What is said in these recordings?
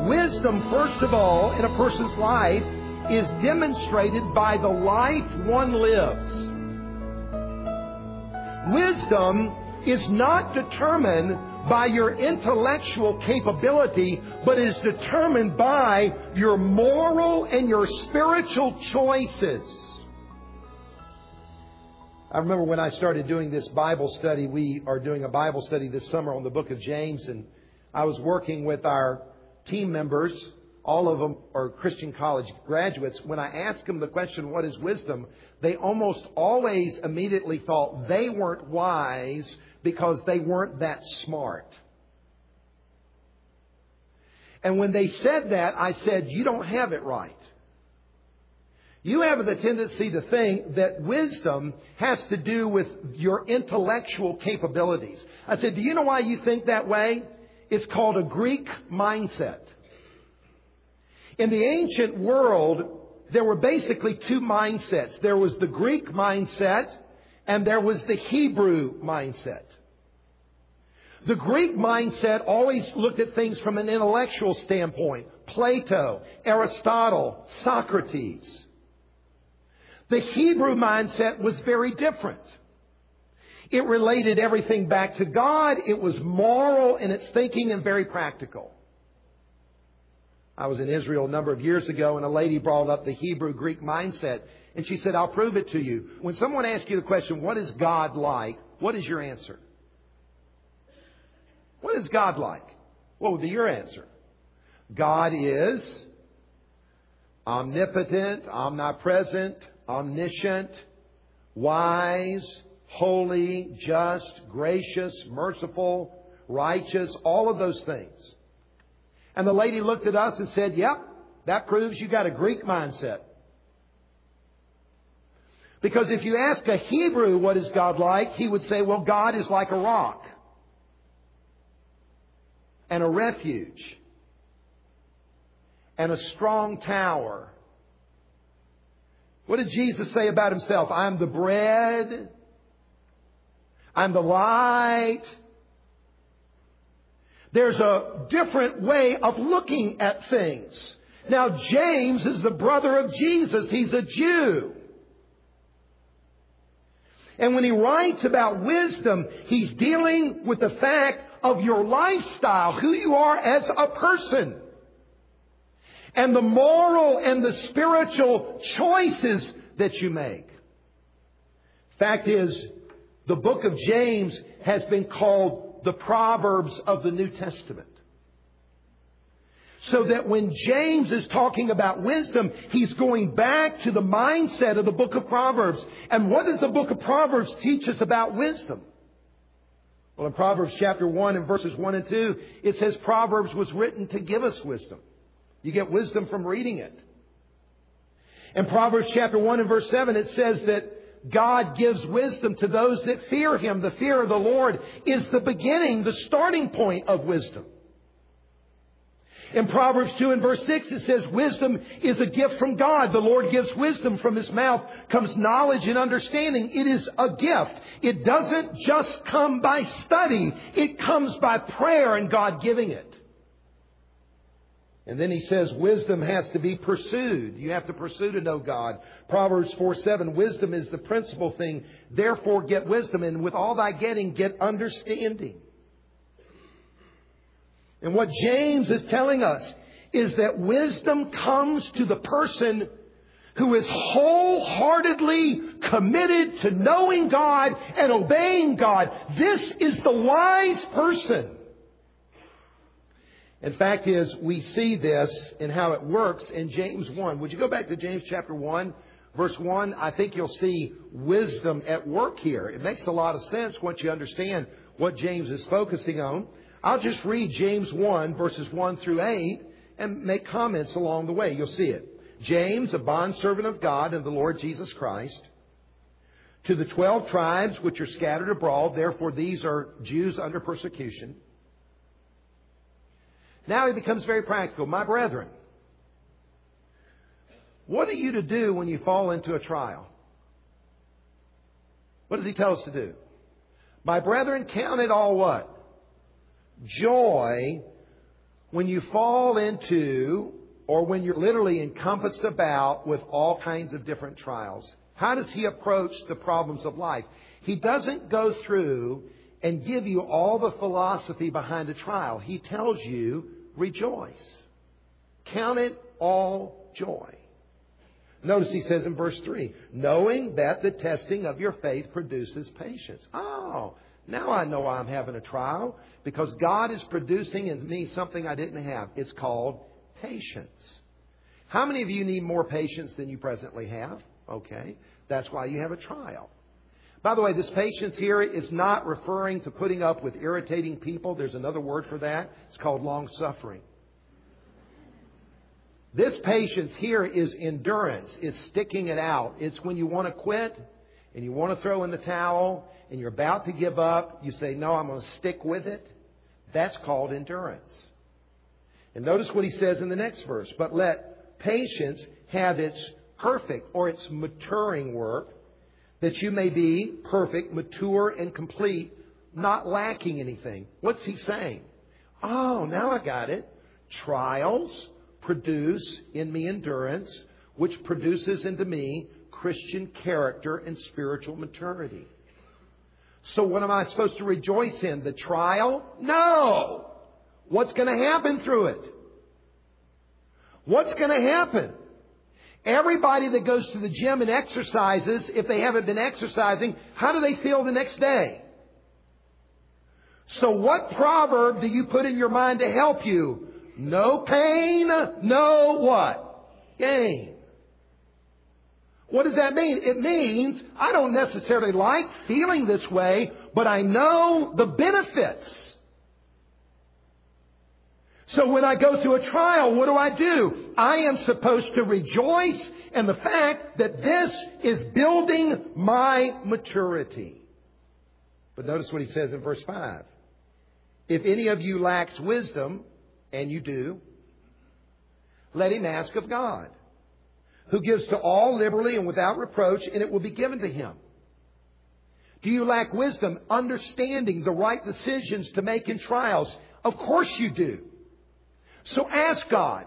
Wisdom, first of all, in a person's life is demonstrated by the life one lives. Wisdom is not determined by your intellectual capability, but is determined by your moral and your spiritual choices. I remember when I started doing this Bible study, we are doing a Bible study this summer on the book of James, and I was working with our team members. All of them are Christian college graduates. When I asked them the question, what is wisdom? They almost always immediately thought they weren't wise because they weren't that smart. And when they said that, I said, you don't have it right. You have the tendency to think that wisdom has to do with your intellectual capabilities. I said, do you know why you think that way? It's called a Greek mindset. In the ancient world, there were basically two mindsets. There was the Greek mindset and there was the Hebrew mindset. The Greek mindset always looked at things from an intellectual standpoint. Plato, Aristotle, Socrates. The Hebrew mindset was very different. It related everything back to God. It was moral in its thinking and very practical. I was in Israel a number of years ago, and a lady brought up the Hebrew-Greek mindset. And she said, I'll prove it to you. When someone asks you the question, what is God like? What is your answer? What is God like? What would be your answer? God is omnipotent, omnipresent, omniscient, wise, holy, just, gracious, merciful, righteous, all of those things. And the lady looked at us and said, yep, that proves you got a Greek mindset. Because if you ask a Hebrew what is God like, he would say, well, God is like a rock and a refuge and a strong tower. What did Jesus say about himself? I'm the bread. I'm the light. There's a different way of looking at things. Now, James is the brother of Jesus. He's a Jew. And when he writes about wisdom, he's dealing with the fact of your lifestyle, who you are as a person, and the moral and the spiritual choices that you make. Fact is, the book of James has been called the Proverbs of the New Testament. So that when James is talking about wisdom, he's going back to the mindset of the book of Proverbs. And what does the book of Proverbs teach us about wisdom? Well, in Proverbs chapter 1 and verses 1 and 2, it says Proverbs was written to give us wisdom. You get wisdom from reading it. In Proverbs chapter 1 and verse 7, it says that God gives wisdom to those that fear Him. The fear of the Lord is the beginning, the starting point of wisdom. In Proverbs 2 and verse 6, it says, wisdom is a gift from God. The Lord gives wisdom. From His mouth comes knowledge and understanding. It is a gift. It doesn't just come by study. It comes by prayer and God giving it. And then he says wisdom has to be pursued. You have to pursue to know God. Proverbs 4:7, wisdom is the principal thing. Therefore get wisdom, and with all thy getting, get understanding. And what James is telling us is that wisdom comes to the person who is wholeheartedly committed to knowing God and obeying God. This is the wise person. In fact, we see this in how it works in James 1. Would you go back to James chapter 1, verse 1? I think you'll see wisdom at work here. It makes a lot of sense once you understand what James is focusing on. I'll just read James 1, verses 1 through 8, and make comments along the way. You'll see it. James, a bondservant of God and the Lord Jesus Christ, to the 12 tribes which are scattered abroad, therefore these are Jews under persecution. Now he becomes very practical. My brethren, what are you to do when you fall into a trial? What does he tell us to do? My brethren, count it all what? Joy when you fall into, or when you're literally encompassed about with all kinds of different trials, how does He approach the problems of life? He doesn't go through and give you all the philosophy behind a trial. He tells you, rejoice. Count it all joy. Notice He says in verse 3, knowing that the testing of your faith produces patience. Oh, now I know why I'm having a trial. Because God is producing in me something I didn't have. It's called patience. How many of you need more patience than you presently have? Okay. That's why you have a trial. By the way, this patience here is not referring to putting up with irritating people. There's another word for that. It's called long-suffering. This patience here is endurance, is sticking it out. It's when you want to quit and you want to throw in the towel and you're about to give up. You say, no, I'm going to stick with it. That's called endurance. And notice what He says in the next verse. But let patience have its perfect or its maturing work, that you may be perfect, mature, and complete, not lacking anything. What's He saying? Oh, now I got it. Trials produce in me endurance, which produces into me Christian character and spiritual maturity. So what am I supposed to rejoice in? The trial? No! What's going to happen through it? What's going to happen? Everybody that goes to the gym and exercises, if they haven't been exercising, how do they feel the next day? So what proverb do you put in your mind to help you? No pain, no what? Gain. What does that mean? It means I don't necessarily like feeling this way, but I know the benefits. So when I go through a trial, what do? I am supposed to rejoice in the fact that this is building my maturity. But notice what He says in verse 5. If any of you lacks wisdom, and you do, let him ask of God, who gives to all liberally and without reproach, and it will be given to him. Do you lack wisdom, understanding the right decisions to make in trials? Of course you do. So ask God.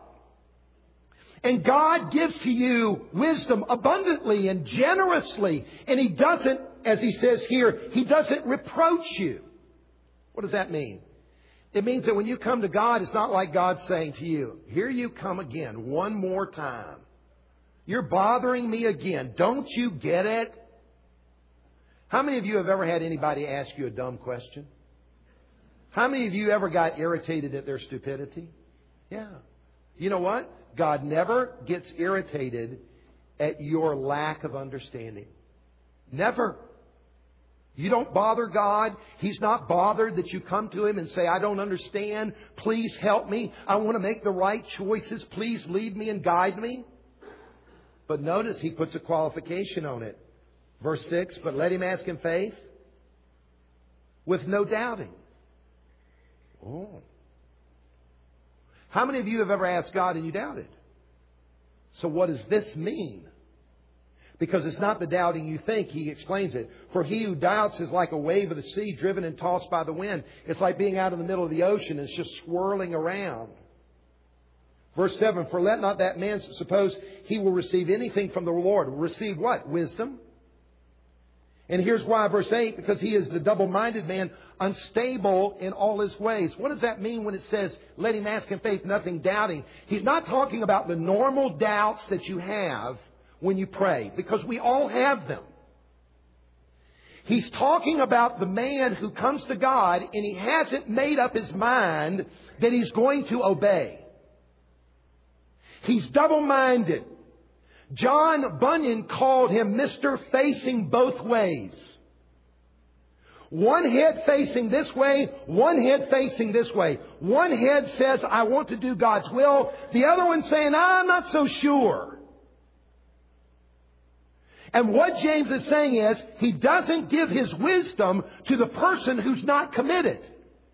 And God gives to you wisdom abundantly and generously. And He doesn't, as He says here, He doesn't reproach you. What does that mean? It means that when you come to God, it's not like God saying to you, here you come again, one more time. You're bothering me again. Don't you get it? How many of you have ever had anybody ask you a dumb question? How many of you ever got irritated at their stupidity? Yeah. You know what? God never gets irritated at your lack of understanding. Never. You don't bother God. He's not bothered that you come to Him and say, I don't understand. Please help me. I want to make the right choices. Please lead me and guide me. But notice He puts a qualification on it. Verse 6, but let him ask in faith with no doubting. Oh. How many of you have ever asked God and you doubted? So what does this mean? Because it's not the doubting you think. He explains it. For he who doubts is like a wave of the sea driven and tossed by the wind. It's like being out in the middle of the ocean and it's just swirling around. Verse 7, for let not that man suppose he will receive anything from the Lord. Receive what? Wisdom. And here's why, verse 8, because he is the double-minded man, unstable in all his ways. What does that mean when it says, let him ask in faith, nothing doubting? He's not talking about the normal doubts that you have when you pray, because we all have them. He's talking about the man who comes to God and he hasn't made up his mind that he's going to obey. He's double-minded. John Bunyan called him Mr. Facing Both Ways. One head facing this way, one head facing this way. One head says, I want to do God's will. The other one saying, I'm not so sure. And what James is saying is, he doesn't give his wisdom to the person who's not committed.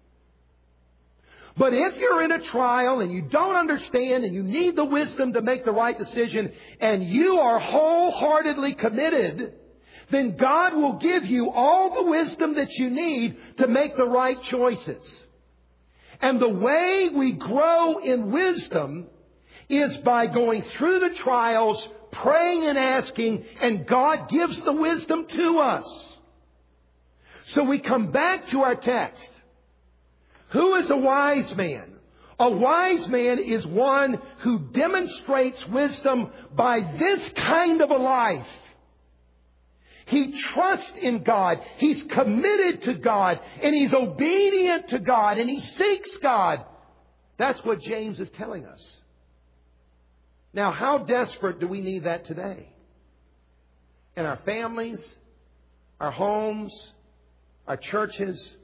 But if you're in a trial and you don't understand and you need the wisdom to make the right decision and you are wholeheartedly committed, then God will give you all the wisdom that you need to make the right choices. And the way we grow in wisdom is by going through the trials, praying and asking, and God gives the wisdom to us. So we come back to our text. Who is a wise man? A wise man is one who demonstrates wisdom by this kind of a life. He trusts in God. He's committed to God. And he's obedient to God. And he seeks God. That's what James is telling us. Now, how desperate do we need that today? In our families, our homes, our churches.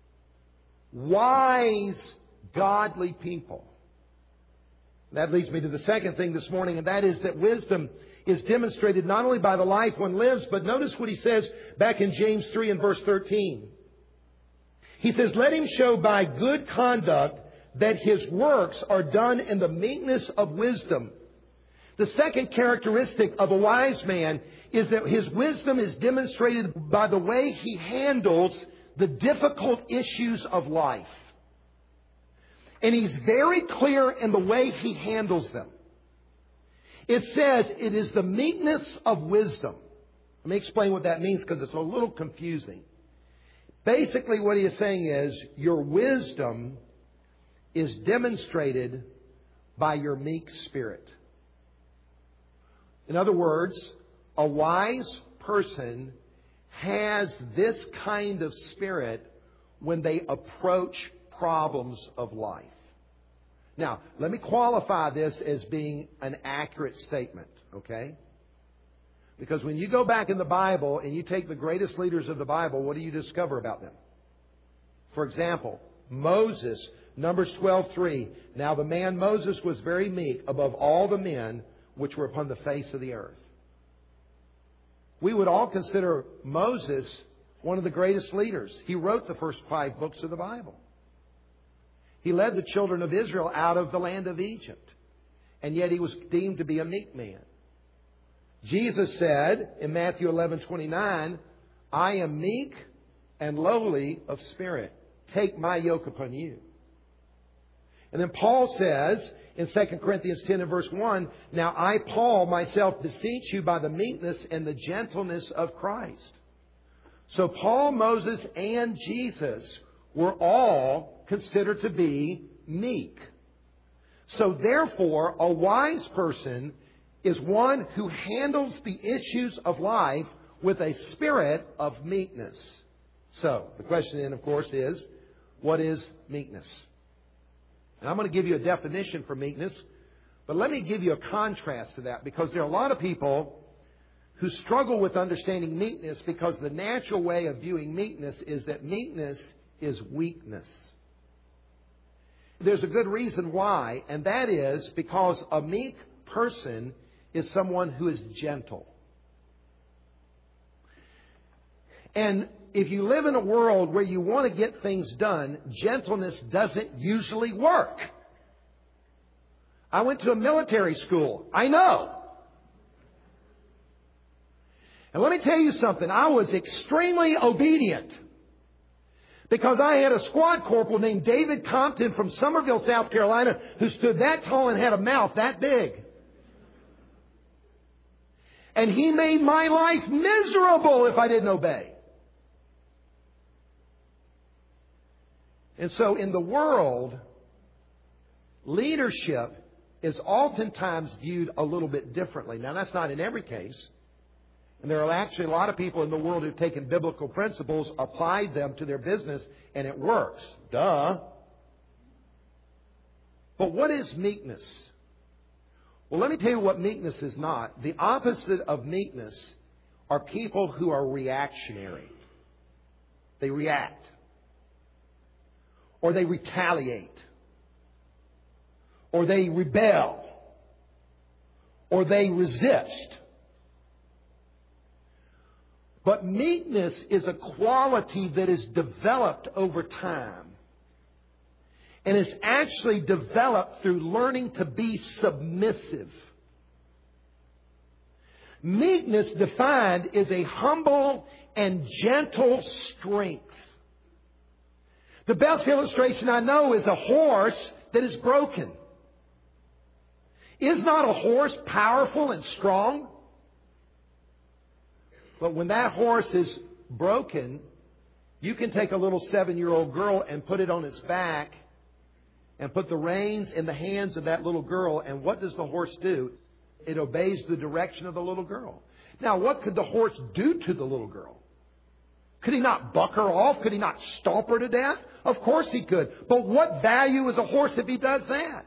Wise, godly people. That leads me to the second thing this morning, and that is that wisdom is demonstrated not only by the life one lives, but notice what he says back in James 3 and verse 13. He says, let him show by good conduct that his works are done in the meekness of wisdom. The second characteristic of a wise man is that his wisdom is demonstrated by the way he handles the difficult issues of life. And he's very clear in the way he handles them. It says it is the meekness of wisdom. Let me explain what that means because it's a little confusing. Basically what he is saying is your wisdom is demonstrated by your meek spirit. In other words, a wise person has this kind of spirit when they approach problems of life. Now, let me qualify this as being an accurate statement, okay? Because when you go back in the Bible and you take the greatest leaders of the Bible, what do you discover about them? For example, Moses, Numbers 12:3. Now the man Moses was very meek above all the men which were upon the face of the earth. We would all consider Moses one of the greatest leaders. He wrote the first 5 books of the Bible. He led the children of Israel out of the land of Egypt. And yet he was deemed to be a meek man. Jesus said in Matthew 11:29, I am meek and lowly of spirit. Take my yoke upon you. And then Paul says in 2 Corinthians 10 and verse 1, now I, Paul, myself beseech you by the meekness and the gentleness of Christ. So Paul, Moses, and Jesus were all considered to be meek. So therefore, a wise person is one who handles the issues of life with a spirit of meekness. So the question then, of course, is, what is meekness? And I'm going to give you a definition for meekness, but let me give you a contrast to that, because there are a lot of people who struggle with understanding meekness because the natural way of viewing meekness is that meekness is weakness. There's a good reason why, and that is because a meek person is someone who is gentle. And if you live in a world where you want to get things done, gentleness doesn't usually work. I went to a military school. I know. And let me tell you something. I was extremely obedient. Because I had a squad corporal named David Compton from Summerville, South Carolina, who stood that tall and had a mouth that big. And he made my life miserable if I didn't obey. And so in the world, leadership is oftentimes viewed a little bit differently. Now, that's not in every case. And there are actually a lot of people in the world who've taken biblical principles, applied them to their business, and it works. Duh. But what is meekness? Well, let me tell you what meekness is not. The opposite of meekness are people who are reactionary. They react. Or they retaliate. Or they rebel. Or they resist. But meekness is a quality that is developed over time. And is actually developed through learning to be submissive. Meekness defined is a humble and gentle strength. The best illustration I know is a horse that is broken. Is not a horse powerful and strong? But when that horse is broken, you can take a little 7-year-old girl and put it on its back and put the reins in the hands of that little girl. And what does the horse do? It obeys the direction of the little girl. Now, what could the horse do to the little girl? Could he not buck her off? Could he not stomp her to death? Of course he could. But what value is a horse if he does that?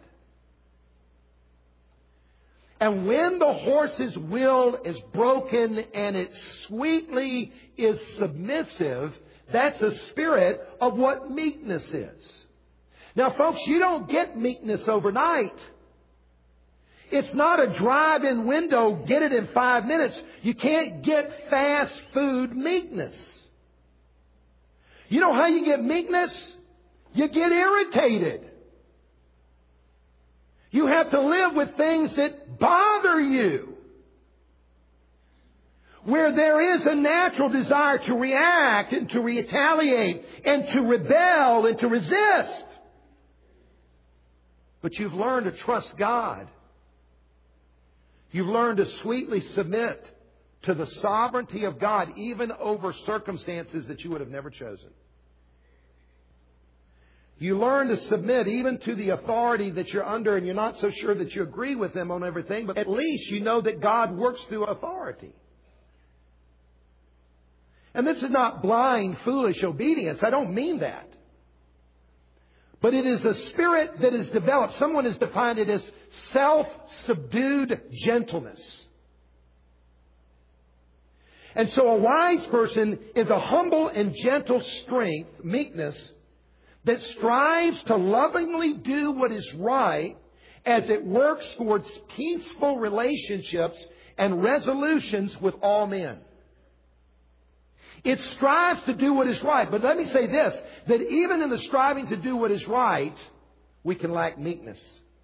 And when the horse's will is broken and it sweetly is submissive, that's a spirit of what meekness is. Now, folks, you don't get meekness overnight. It's not a drive-in window, get it in 5 minutes. You can't get fast food meekness. You know how you get meekness? You get irritated. You have to live with things that bother you. Where there is a natural desire to react and to retaliate and to rebel and to resist. But you've learned to trust God. You've learned to sweetly submit to the sovereignty of God, even over circumstances that you would have never chosen. You learn to submit even to the authority that you're under, and you're not so sure that you agree with them on everything, but at least you know that God works through authority. And this is not blind, foolish obedience. I don't mean that. But it is a spirit that is developed. Someone has defined it as self-subdued gentleness. And so a wise person is a humble and gentle strength, meekness, that strives to lovingly do what is right as it works towards peaceful relationships and resolutions with all men. It strives to do what is right. But let me say this, that even in the striving to do what is right, we can lack meekness.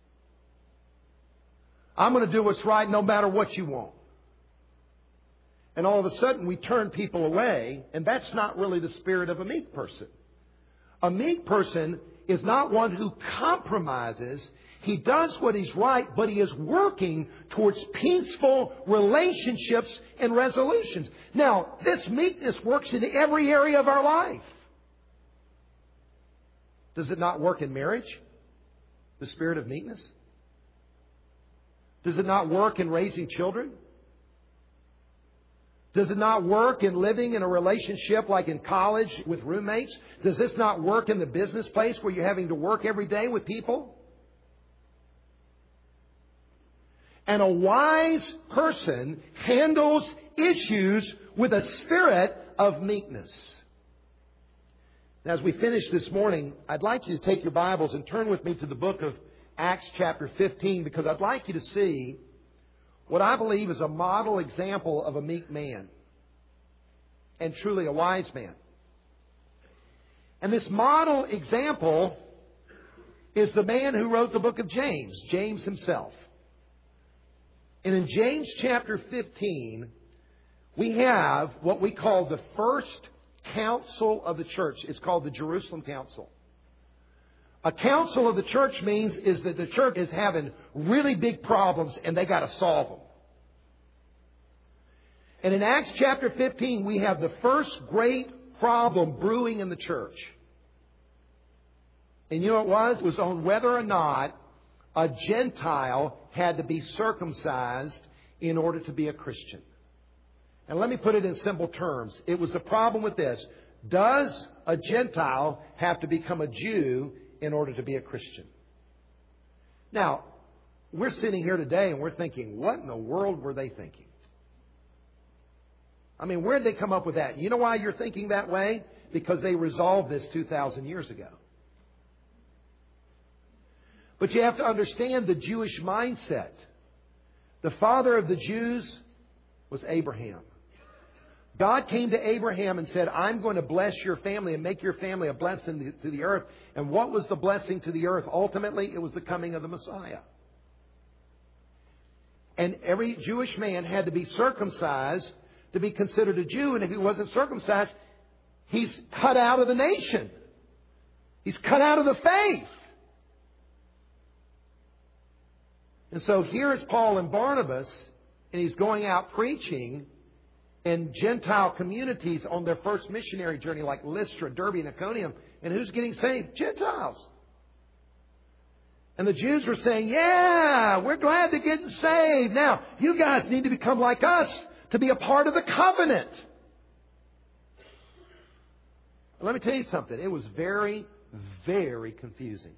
I'm going to do what's right no matter what you want. And all of a sudden we turn people away, and that's not really the spirit of a meek person. A meek person is not one who compromises. He does what is right, but he is working towards peaceful relationships and resolutions. Now, this meekness works in every area of our life. Does it not work in marriage? The spirit of meekness? Does it not work in raising children? Does it not work in living in a relationship like in college with roommates? Does this not work in the business place where you're having to work every day with people? And a wise person handles issues with a spirit of meekness. Now, as we finish this morning, I'd like you to take your Bibles and turn with me to the book of Acts chapter 15, because I'd like you to see what I believe is a model example of a meek man and truly a wise man. And this model example is the man who wrote the book of James, James himself. And in James chapter 15, we have what we call the first council of the church. It's called the Jerusalem Council. A council of the church means is that the church is having really big problems and they got to solve them. And in Acts chapter 15, we have the first great problem brewing in the church. And you know what it was? It was on whether or not a Gentile had to be circumcised in order to be a Christian. And let me put it in simple terms. It was the problem with this. Does a Gentile have to become a Jew in order to be a Christian? Now, we're sitting here today and we're thinking, what in the world were they thinking? I mean, where did they come up with that? You know why you're thinking that way? Because they resolved this 2,000 years ago. But you have to understand the Jewish mindset. The father of the Jews was Abraham. God came to Abraham and said, I'm going to bless your family and make your family a blessing to the earth. And what was the blessing to the earth? Ultimately, it was the coming of the Messiah. And every Jewish man had to be circumcised to be considered a Jew. And if he wasn't circumcised, he's cut out of the nation. He's cut out of the faith. And so here is Paul and Barnabas, and he's going out preaching in Gentile communities on their first missionary journey, like Lystra, Derbe, and Iconium. And who's getting saved? Gentiles. And the Jews were saying, yeah, we're glad they're getting saved. Now, you guys need to become like us to be a part of the covenant. Let me tell you something. It was very, very confusing.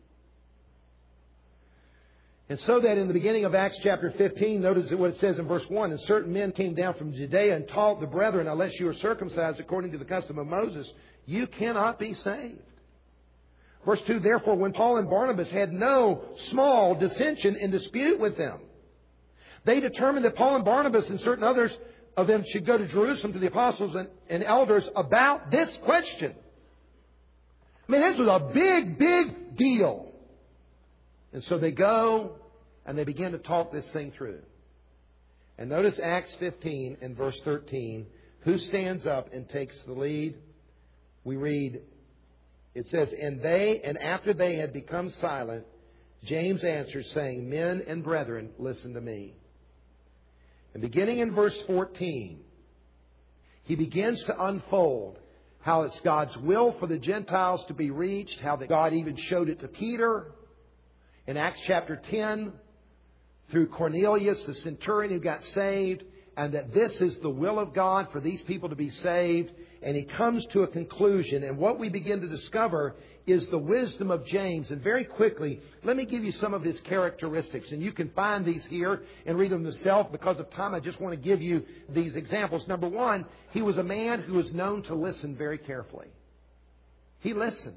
And so that in the beginning of Acts chapter 15, notice what it says in verse 1. And certain men came down from Judea and taught the brethren, unless you are circumcised according to the custom of Moses, you cannot be saved. Verse 2, therefore, when Paul and Barnabas had no small dissension and dispute with them, they determined that Paul and Barnabas and certain others of them should go to Jerusalem to the apostles and elders about this question. I mean, this was a big, big deal. And so they go and they begin to talk this thing through. And notice Acts 15 and verse 13. Who stands up and takes the lead? We read, it says, and after they had become silent, James answered, saying, men and brethren, listen to me. And beginning in verse 14, he begins to unfold how it's God's will for the Gentiles to be reached, how that God even showed it to Peter in Acts chapter 10 through Cornelius, the centurion who got saved, and that this is the will of God for these people to be saved. And he comes to a conclusion. And what we begin to discover is the wisdom of James. And very quickly, let me give you some of his characteristics. And you can find these here and read them yourself. Because of time, I just want to give you these examples. Number one, he was a man who was known to listen very carefully. He listened.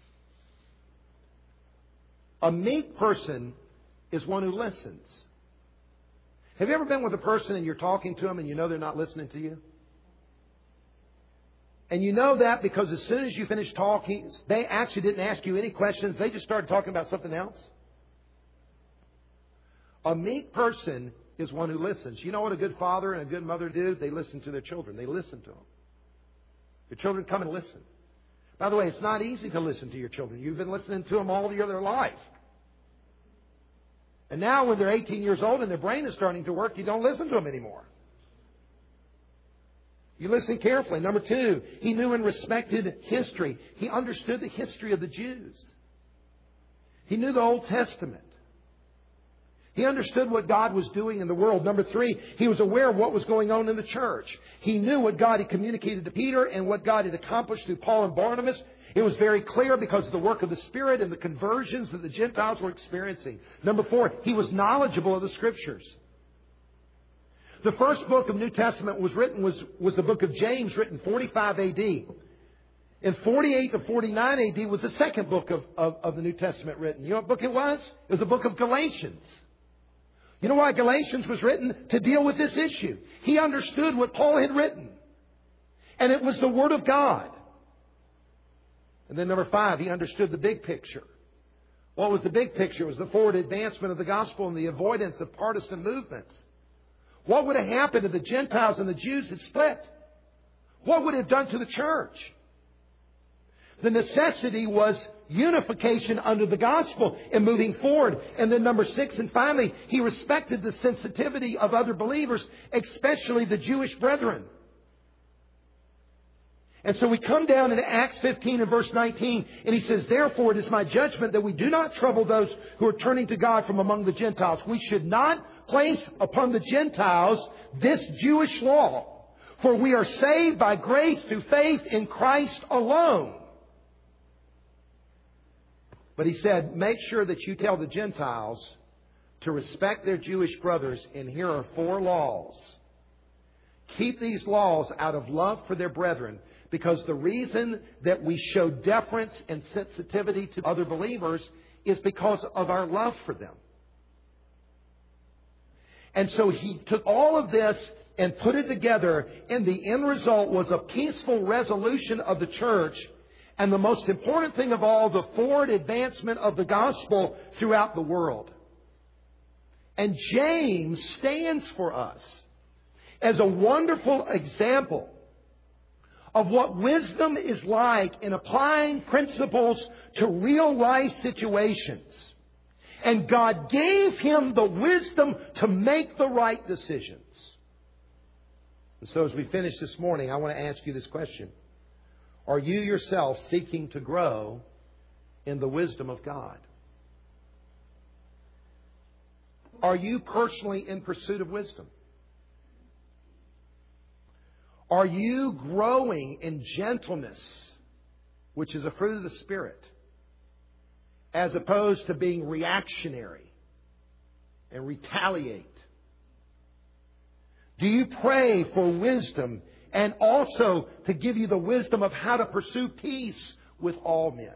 A meek person is one who listens. Have you ever been with a person and you're talking to them and you know they're not listening to you? And you know that because as soon as you finish talking, they actually didn't ask you any questions. They just started talking about something else. A meek person is one who listens. You know what a good father and a good mother do? They listen to their children. They listen to them. Your children come and listen. By the way, it's not easy to listen to your children. You've been listening to them all your other life. And now when they're 18 years old and their brain is starting to work, you don't listen to them anymore. You listen carefully. Number two, he knew and respected history. He understood the history of the Jews. He knew the Old Testament. He understood what God was doing in the world. Number three, he was aware of what was going on in the church. He knew what God had communicated to Peter and what God had accomplished through Paul and Barnabas. It was very clear because of the work of the Spirit and the conversions that the Gentiles were experiencing. Number four, he was knowledgeable of the Scriptures. The first book of New Testament was the book of James, written 45 A.D. In 48 to 49 A.D. was the second book of the New Testament written. You know what book it was? It was the book of Galatians. You know why Galatians was written? To deal with this issue. He understood what Paul had written. And it was the Word of God. And then number five, he understood the big picture. What was the big picture? It was the forward advancement of the gospel and the avoidance of partisan movements. What would have happened if the Gentiles and the Jews had split? What would it have done to the church? The necessity was unification under the gospel and moving forward. And then number six, and finally, he respected the sensitivity of other believers, especially the Jewish brethren. And so we come down into Acts 15 and verse 19, and he says, therefore it is my judgment that we do not trouble those who are turning to God from among the Gentiles. We should not place upon the Gentiles this Jewish law, for we are saved by grace through faith in Christ alone. But he said, make sure that you tell the Gentiles to respect their Jewish brothers, and here are 4 laws. Keep these laws out of love for their brethren. Because the reason that we show deference and sensitivity to other believers is because of our love for them. And so he took all of this and put it together, and the end result was a peaceful resolution of the church, and the most important thing of all, the forward advancement of the gospel throughout the world. And James stands for us as a wonderful example of what wisdom is like in applying principles to real life situations. And God gave him the wisdom to make the right decisions. And so as we finish this morning, I want to ask you this question. Are you yourself seeking to grow in the wisdom of God? Are you personally in pursuit of wisdom? Are you growing in gentleness, which is a fruit of the Spirit, as opposed to being reactionary and retaliate? Do you pray for wisdom and also to give you the wisdom of how to pursue peace with all men?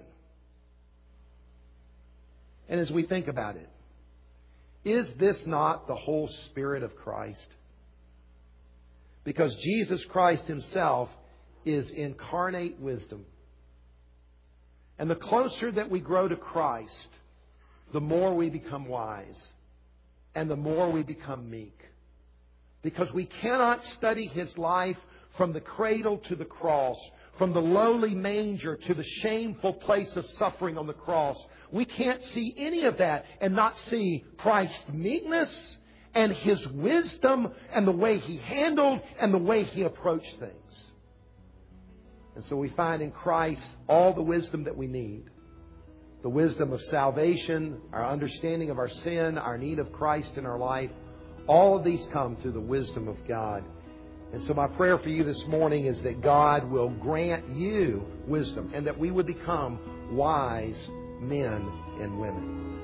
And as we think about it, is this not the whole Spirit of Christ? Because Jesus Christ Himself is incarnate wisdom. And the closer that we grow to Christ, the more we become wise and the more we become meek. Because we cannot study His life from the cradle to the cross, from the lowly manger to the shameful place of suffering on the cross. We can't see any of that and not see Christ's meekness and His wisdom and the way He handled and the way He approached things. And so we find in Christ all the wisdom that we need. The wisdom of salvation, our understanding of our sin, our need of Christ in our life. All of these come through the wisdom of God. And so my prayer for you this morning is that God will grant you wisdom and that we would become wise men and women.